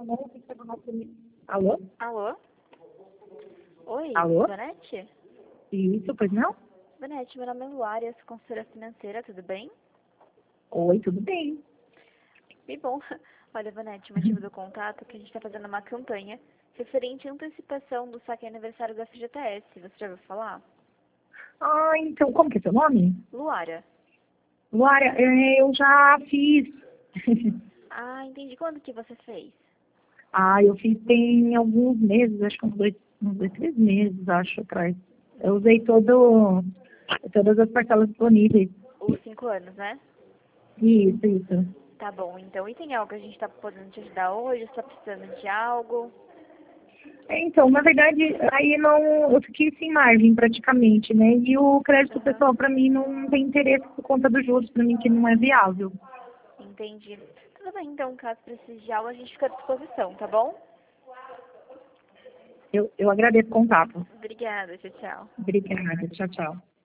Alô? Alô? Oi, Alô? Vanete? Isso, pois não? Vanete, meu nome é Luária, sou consultora financeira, tudo bem? Oi, tudo bem? Bem bom. Olha, Vanete, o motivo do contato é que a gente está fazendo uma campanha referente à antecipação do saque aniversário da FGTS. Você já ouviu falar? Ah, então, como que é seu nome? Luária. Luara, eu já fiz. Ah, entendi. Quando que você fez? Eu fiz tem alguns meses, acho que uns dois, 3 meses, acho, atrás. Eu usei todas as parcelas disponíveis. Os 5 anos, né? Isso. Tá bom, então. E tem algo que a gente está podendo te ajudar hoje? Você está precisando de algo? Então, na verdade, aí não, eu fiquei sem margem praticamente, né? E o crédito Aham, pessoal para mim não tem interesse por conta dos juros, para mim que não é viável. entendi. Tudo bem, então, caso precise de algo, a gente fica à disposição, tá bom? Eu agradeço o contato. Obrigada, tchau, tchau. Obrigada. Tchau, tchau.